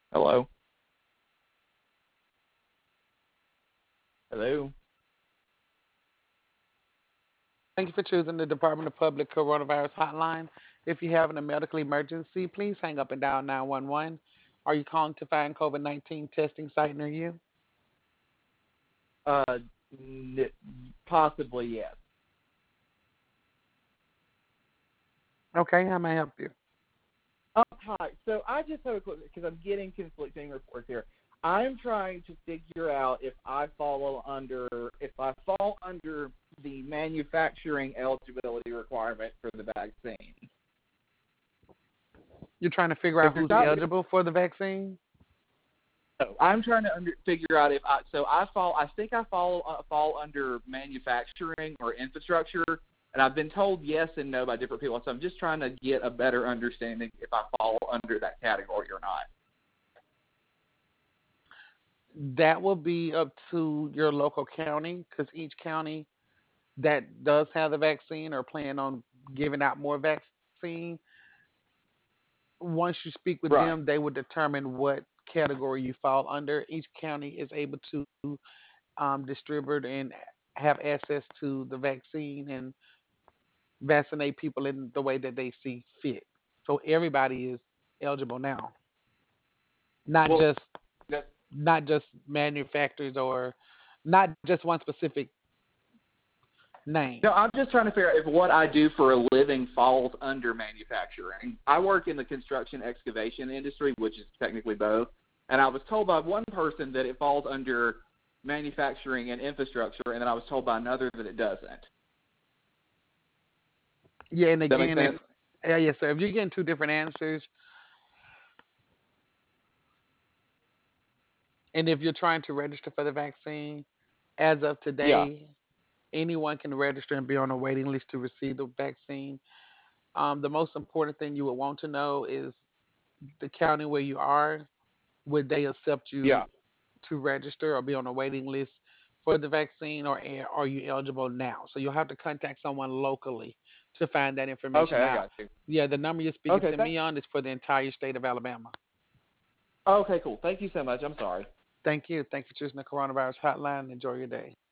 Hello. Hello. Thank you for choosing the Department of Public Coronavirus Hotline. If you have a medical emergency, please hang up and dial 911. Are you calling to find COVID-19 testing site near you? Uh, n- Possibly yes. Okay, how may I help you? Hi. So I just have a quick because I'm getting conflicting reports here. I'm trying to figure out if I fall under the manufacturing eligibility requirement for the vaccine. You're trying to figure out If you're who's not, eligible for the vaccine? no, I'm trying to figure out if I so I fall. I think I fall under manufacturing or infrastructure, and I've been told yes and no by different people. So I'm just trying to get a better understanding if I fall under that category or not. That will be up to your local county because each county that does have the vaccine or plan on giving out more vaccine, once you speak with Right. them, they will determine what category you fall under. Each county is able to distribute and have access to the vaccine and vaccinate people in the way that they see fit. So everybody is eligible now, not Well, just that, not just manufacturers or not just one specific name. no, I'm just trying to figure out if what I do for a living falls under manufacturing. I work in the construction excavation industry, which is technically both, and I was told by one person that it falls under manufacturing and infrastructure, and then I was told by another that it doesn't. Does Yeah, and that make again, if sense? yeah, yes, sir. If you're getting two different answers, and if you're trying to register for the vaccine, as of Yeah. today, anyone can register and be on a waiting list to receive the vaccine. The most important thing you would want to know is the county where you are. Would they accept you Yeah. to register or be on a waiting list for the vaccine, or are you eligible now? So you'll have to contact someone locally to find that Okay, information I out. got you. Yeah, the number you're speaking Okay, to me on is for the entire state of Alabama. okay, cool. Thank you so much. I'm sorry. Thank you. Thank you for choosing the coronavirus hotline. Enjoy your day.